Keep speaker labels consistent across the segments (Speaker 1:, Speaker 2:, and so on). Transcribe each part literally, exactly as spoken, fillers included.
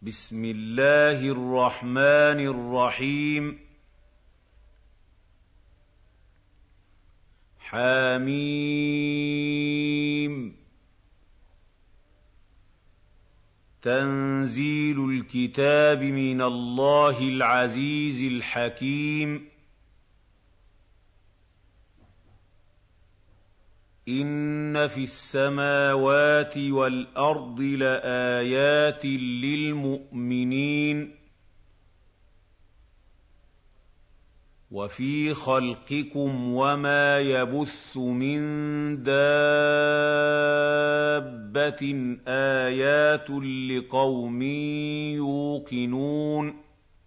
Speaker 1: بسم الله الرحمن الرحيم حم تنزيل الكتاب من الله العزيز الحكيم إن في السماوات والأرض لآيات للمؤمنين وفي خلقكم وما يبث من دابة آيات لقوم يوقنون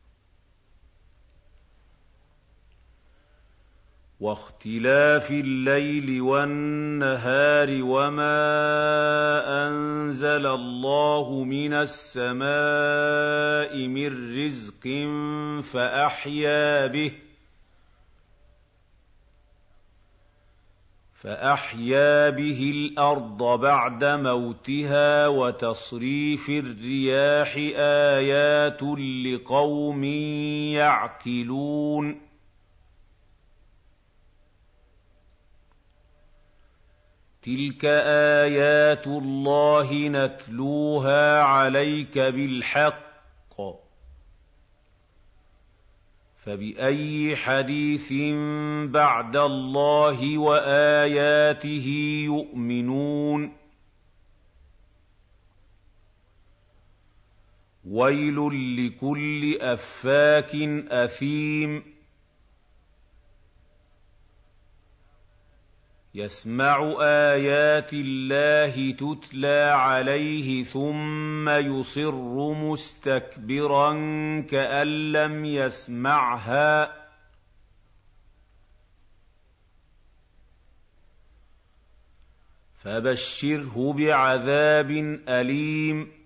Speaker 1: واختلاف الليل والنهار وما أنزل الله من السماء من رزق فأحيا به فأحيا به الأرض بعد موتها وتصريف الرياح آيات لقوم يعقلون تلك آيات الله نتلوها عليك بالحق فبأي حديث بعد الله وآياته يؤمنون ويل لكل أفاك أثيم يسمع آيات الله تتلى عليه ثم يصر مستكبرا كأن لم يسمعها فبشره بعذاب أليم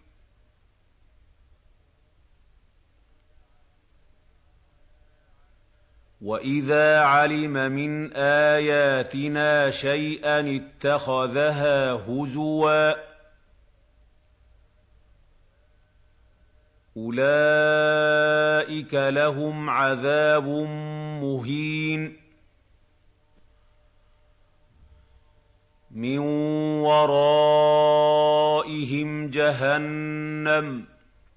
Speaker 1: وإذا علم من آياتنا شيئا اتخذها هزوا أولئك لهم عذاب مهين من ورائهم جهنم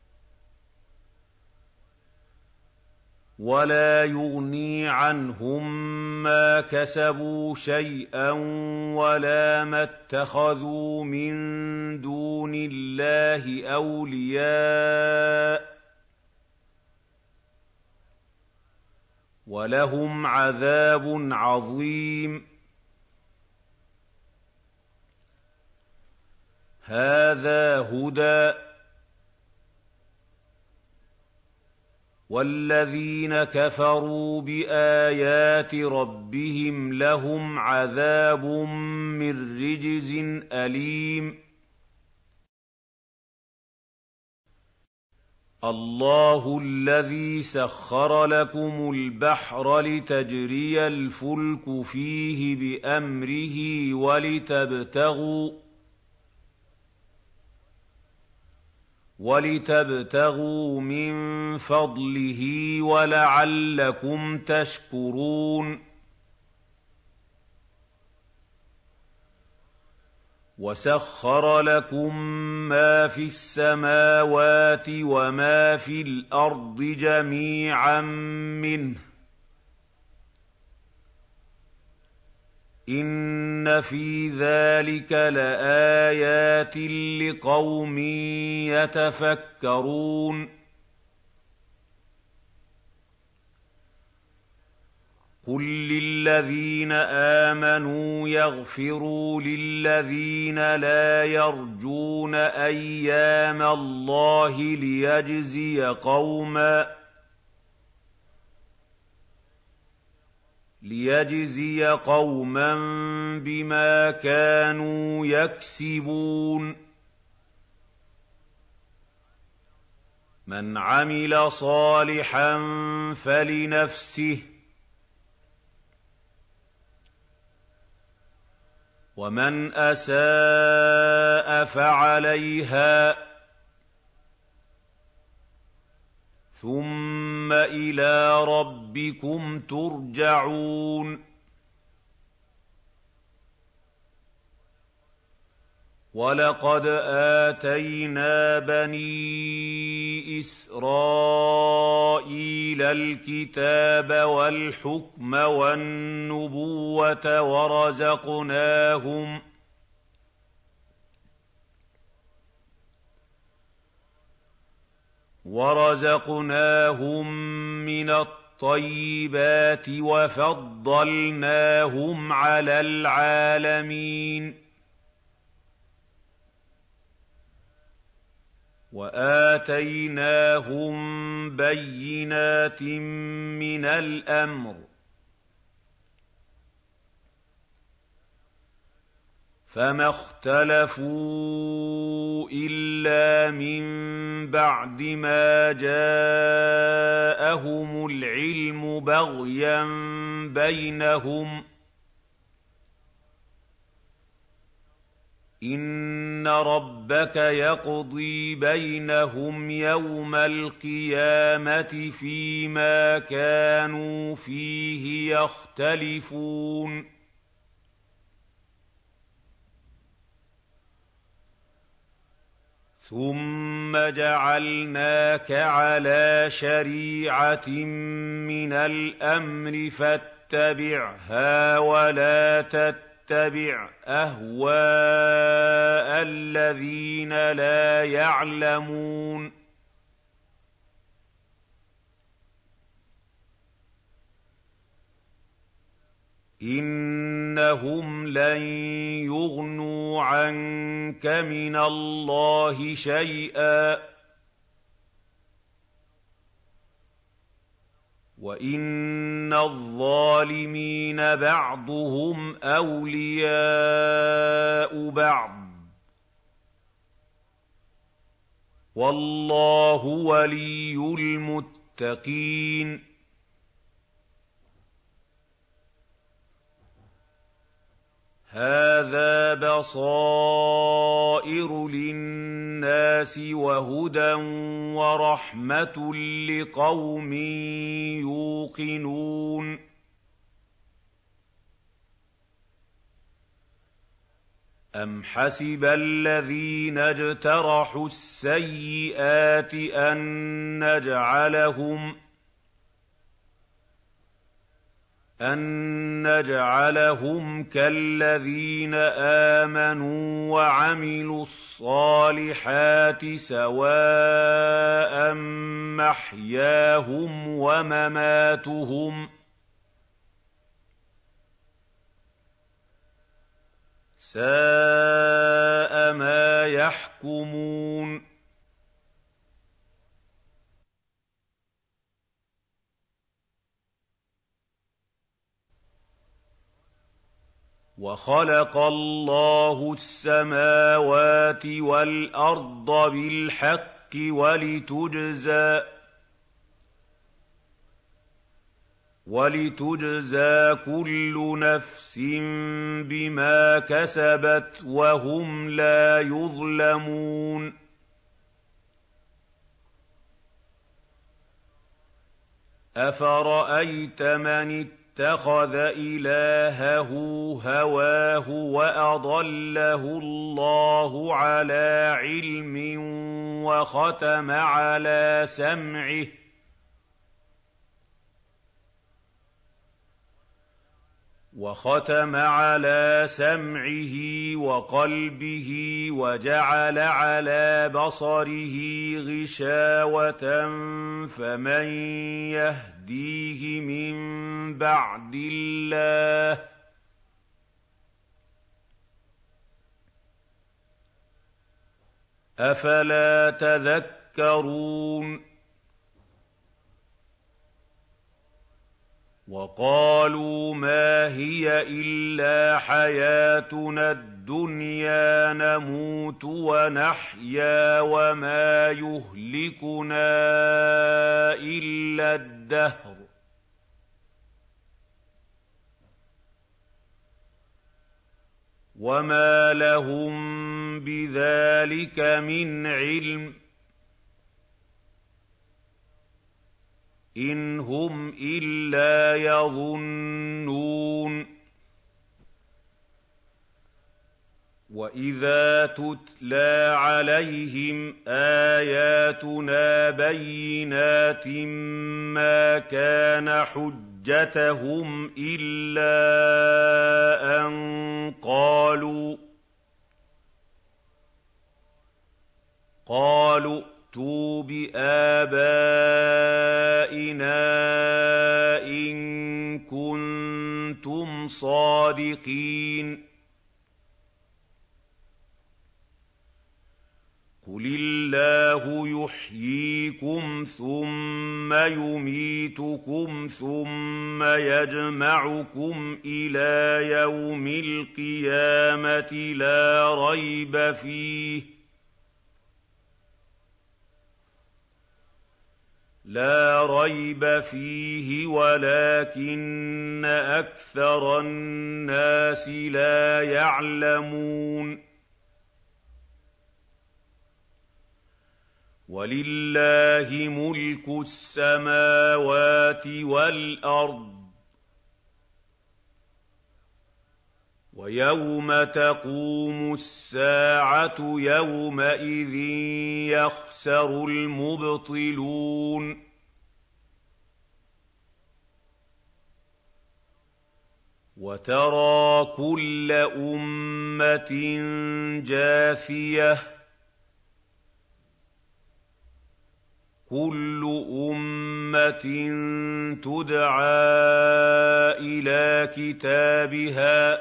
Speaker 1: ولا يغني عنهم ما كسبوا شيئا ولا ما اتخذوا من دون الله أولياء ولهم عذاب عظيم هذا هدى والذين كفروا بآيات ربهم لهم عذاب من رجز أليم الله الذي سخر لكم البحر لتجري الفلك فيه بأمره ولتبتغوا ولتبتغوا من فضله ولعلكم تشكرون وسخر لكم ما في السماوات وما في الأرض جميعا منه إن في ذلك لآيات لقوم يتفكرون قل للذين آمنوا يغفروا للذين لا يرجون أيام الله ليجزي قوما ليجزي قوما بما كانوا يكسبون من عمل صالحا فلنفسه ومن أساء فعليها ثُمَّ إِلَىٰ رَبِّكُمْ تُرْجَعُونَ وَلَقَدْ آتَيْنَا بَنِي إِسْرَائِيلَ الْكِتَابَ وَالْحُكْمَ وَالنُّبُوَّةَ وَرَزَقْنَاهُم وَرَزَقْنَاهُم مِّنَ الطَّيِّبَاتِ وَفَضَّلْنَاهُمْ عَلَى الْعَالَمِينَ وَآتَيْنَاهُم بَيِّنَاتٍ مِّنَ الْأَمْرِ فَمَا اخْتَلَفُوا إِلَّا مِن بَعْدِ مَا جَاءَهُمُ الْعِلْمُ بَغْيًا بَيْنَهُمْ ۚ إِنَّ رَبَّكَ يَقْضِي بَيْنَهُمْ يَوْمَ الْقِيَامَةِ فِيمَا كَانُوا فِيهِ يَخْتَلِفُونَ ثُمَّ جَعَلْنَاكَ عَلَىٰ شَرِيعَةٍ مِّنَ الْأَمْرِ فَاتَّبِعْهَا وَلَا تَتَّبِعْ أَهْوَاءَ الَّذِينَ لَا يَعْلَمُونَ إِنَّهُمْ لَن يُغْنُوا عَنكَ مِنَ اللَّهِ شَيْئًا ۚ وَإِنَّ الظَّالِمِينَ بَعْضُهُمْ أَوْلِيَاءُ بَعْضٍ ۖ وَاللَّهُ وَلِيُّ الْمُتَّقِينَ هَٰذَا بَصَائِرُ لِلنَّاسِ وَهُدًى وَرَحْمَةٌ لِّقَوْمٍ يُوقِنُونَ أَمْ حَسِبَ الَّذِينَ اجْتَرَحُوا السَّيِّئَاتِ أَن نَّجْعَلَهُمْ أَن نَّجْعَلَهُمْ كَالَّذِينَ آمَنُوا وَعَمِلُوا الصَّالِحَاتِ سَوَاءً مَّحْيَاهُمْ وَمَمَاتُهُمْ ۚ سَاءَ مَا يَحْكُمُونَ وَخَلَقَ اللَّهُ السَّمَاوَاتِ وَالْأَرْضَ بِالْحَقِّ وَلِتُجْزَىٰ وَلِتُجْزَىٰ كُلُّ نَفْسٍ بِمَا كَسَبَتْ وَهُمْ لَا يُظْلَمُونَ أَفَرَأَيْتَ مَنِ اتَّخَذَ إِلَٰهَهُ هَوَاهُ وَأَضَلَّهُ اللَّهُ عَلَىٰ عِلْمٍ وَخَتَمَ عَلَىٰ سَمْعِهِ وَخَتَمَ عَلَىٰ سَمْعِهِ وَقَلْبِهِ وَجَعَلَ عَلَىٰ بَصَرِهِ غِشَاوَةً فَمَن يَهْدِيهِ مِن بَعْدِ اللَّهِ ۚ أَفَلَا تَذَكَّرُونَ وَقَالُوا مَا هِيَ إِلَّا حَيَاتُنَا الدُّنْيَا نَمُوتُ وَنَحْيَا وَمَا يُهْلِكُنَا إِلَّا الدَّهْرُ ۚ وَمَا لَهُم بِذَٰلِكَ مِنْ عِلْمٍ إِنْ هُمْ إِلَّا يَظُنُّونَ وَإِذَا تُتْلَىٰ عَلَيْهِمْ آيَاتُنَا بَيِّنَاتٍ مَّا كَانَ حُجَّتَهُمْ إِلَّا أَن قَالُوا قَالُوا ائْتُوا بِآبَائِنَا إِن كُنتُمْ صَادِقِينَ قُلِ اللَّهُ يُحْيِيكُمْ ثُمَّ يُمِيتُكُمْ ثُمَّ يَجْمَعُكُمْ إِلَىٰ يَوْمِ الْقِيَامَةِ لَا رَيْبَ فِيهِ لا ريب فيه ولكن أكثر الناس لا يعلمون وَلِلَّهِ مُلْكُ السَّمَاوَاتِ وَالْأَرْضِ وَيَوْمَ تَقُومُ السَّاعَةُ يَوْمَئِذٍ يَخْسَرُ الْمُبْطِلُونَ وَتَرَىٰ كُلَّ أُمَّةٍ جَاثِيَةً كُلُّ أُمَّةٍ تُدْعَىٰ إِلَىٰ كِتَابِهَا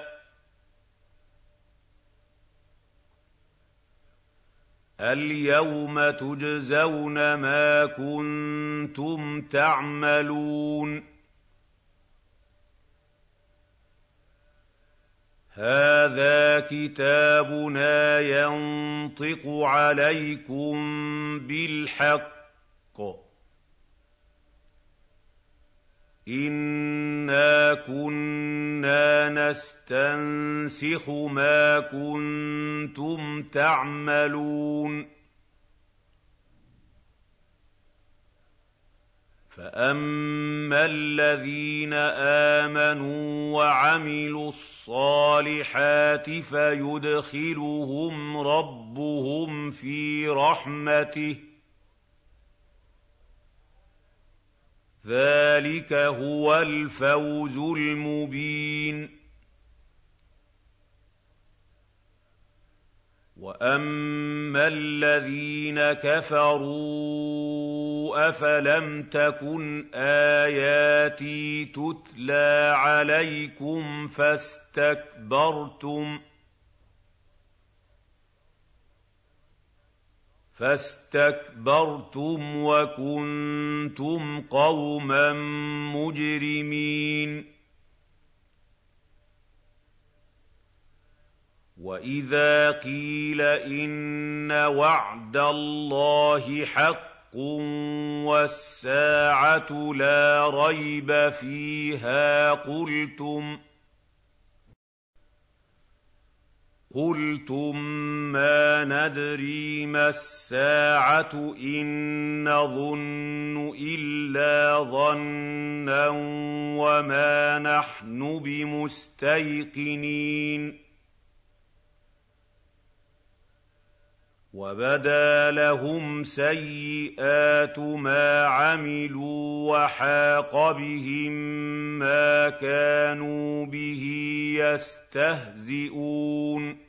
Speaker 1: الْيَوْمَ تُجْزَوْنَ مَا كُنتُمْ تَعْمَلُونَ هَٰذَا كِتَابُنَا يَنطِقُ عَلَيْكُم بِالْحَقِّ إِنَّا كُنَّا نَسْتَنسِخُ مَا كُنتُمْ تَعْمَلُونَ فَأَمَّا الَّذِينَ آمَنُوا وَعَمِلُوا الصَّالِحَاتِ فَيُدْخِلُهُمْ رَبُّهُمْ فِي رَحْمَتِهِ ذَٰلِكَ هُوَ الْفَوْزُ الْمُبِينُ وَأَمَّا الَّذِينَ كَفَرُوا أَفَلَمْ تَكُنْ آيَاتِي تُتْلَىٰ عَلَيْكُمْ فَاسْتَكْبَرْتُمْ فَاسْتَكْبَرْتُمْ وَكُنتُمْ قَوْمًا مُّجْرِمِينَ وَإِذَا قِيلَ إِنَّ وَعْدَ اللَّهِ حَقٌّ وَالسَّاعَةُ لَا رَيْبَ فِيهَا قُلْتُمْ قُلْتُم مَّا نَدْرِي مَا السَّاعَةُ إِن نَّظُنُّ إِلَّا ظَنًّا وَمَا نَحْنُ بِمُسْتَيْقِنِينَ وَبَدَا لَهُمْ سَيِّئَاتُ مَا عَمِلُوا وَحَاقَ بِهِم مَّا كَانُوا بِهِ يَسْتَهْزِئُونَ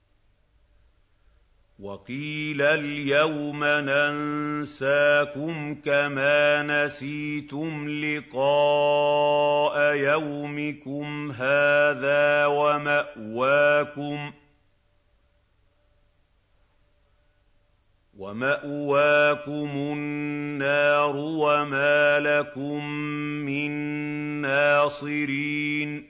Speaker 1: وَقِيلَ الْيَوْمَ نَنسَاكُمْ كَمَا نَسِيتُمْ لِقَاءَ يَوْمِكُمْ هَٰذَا وَمَأْوَاكُمُ وَمَأْوَاكُمُ النَّارُ وَمَا لَكُم مِّن نَّاصِرِينَ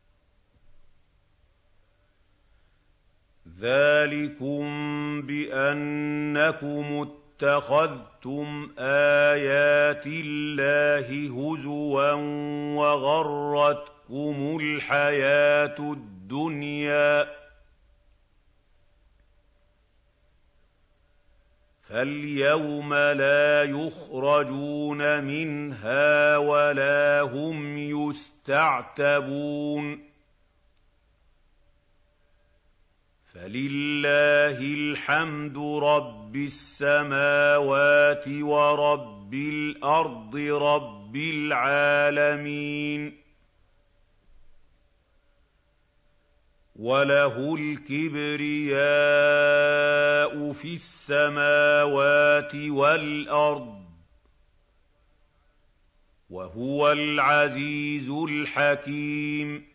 Speaker 1: ذَٰلِكُم بِأَنَّكُمُ اتَّخَذْتُمْ آيَاتِ اللَّهِ هُزُوًا وَغَرَّتْكُمُ الْحَيَاةُ الدُّنْيَا فَالْيَوْمَ لَا يُخْرَجُونَ مِنْهَا وَلَا هُمْ يُسْتَعْتَبُونَ فَلِلَّهِ الْحَمْدُ رَبِّ السَّمَاوَاتِ وَرَبِّ الْأَرْضِ رَبِّ الْعَالَمِينَ وَلَهُ الْكِبْرِيَاءُ فِي السَّمَاوَاتِ وَالْأَرْضِ وَهُوَ الْعَزِيزُ الْحَكِيمُ